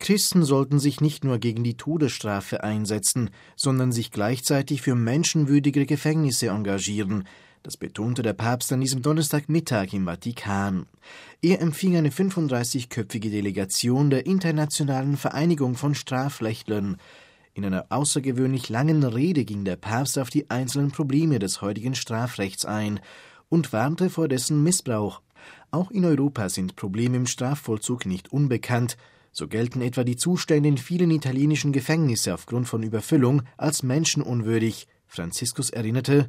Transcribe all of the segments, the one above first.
Christen sollten sich nicht nur gegen die Todesstrafe einsetzen, sondern sich gleichzeitig für menschenwürdige Gefängnisse engagieren. Das betonte der Papst an diesem Donnerstagmittag im Vatikan. Er empfing eine 35-köpfige Delegation der Internationalen Vereinigung von Strafrechtlern. In einer außergewöhnlich langen Rede ging der Papst auf die einzelnen Probleme des heutigen Strafrechts ein und warnte vor dessen Missbrauch. Auch in Europa sind Probleme im Strafvollzug nicht unbekannt. So gelten etwa die Zustände in vielen italienischen Gefängnissen aufgrund von Überfüllung als menschenunwürdig. Franziskus erinnerte: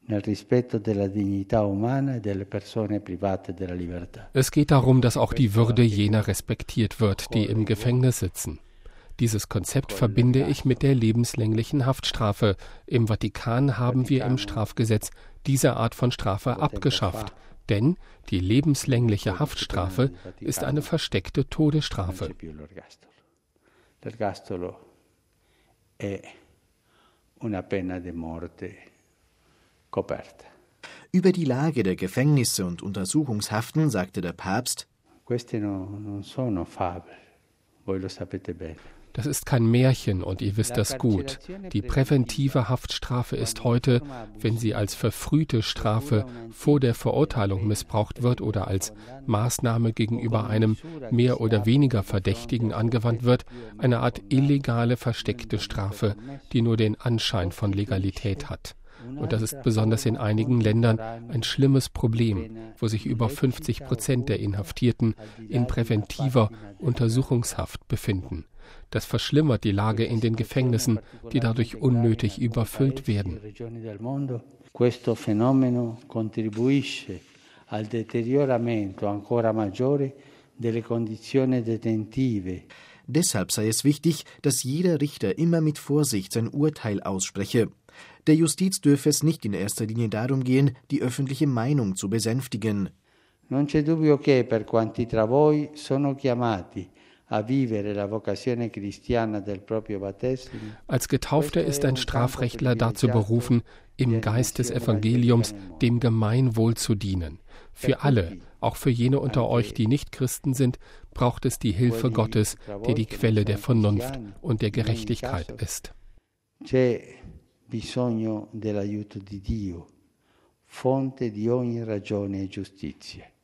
Es geht darum, dass auch die Würde jener respektiert wird, die im Gefängnis sitzen. Dieses Konzept verbinde ich mit der lebenslänglichen Haftstrafe. Im Vatikan haben wir im Strafgesetz diese Art von Strafe abgeschafft. Denn die lebenslängliche Haftstrafe ist eine versteckte Todesstrafe. Über die Lage der Gefängnisse und Untersuchungshaften sagte der Papst: Das ist kein Märchen und ihr wisst das gut. Die präventive Haftstrafe ist heute, wenn sie als verfrühte Strafe vor der Verurteilung missbraucht wird oder als Maßnahme gegenüber einem mehr oder weniger Verdächtigen angewandt wird, eine Art illegale, versteckte Strafe, die nur den Anschein von Legalität hat. Und das ist besonders in einigen Ländern ein schlimmes Problem, wo sich über 50% der Inhaftierten in präventiver Untersuchungshaft befinden. Das verschlimmert die Lage in den Gefängnissen, die dadurch unnötig überfüllt werden. Questo fenomeno contribuisce al deterioramento ancora maggiore delle condizioni detentive. Deshalb sei es wichtig, dass jeder Richter immer mit Vorsicht sein Urteil ausspreche. Der Justiz dürfe es nicht in erster Linie darum gehen, die öffentliche Meinung zu besänftigen. Non c'è dubbio che per quanti tra voi sono chiamati Als Getaufter ist ein Strafrechtler dazu berufen, im Geist des Evangeliums dem Gemeinwohl zu dienen. Für alle, auch für jene unter euch, die nicht Christen sind, braucht es die Hilfe Gottes, der die Quelle der Vernunft und der Gerechtigkeit ist. C'è bisogno dell'aiuto di Dio, fonte di ogni ragione e giustizia.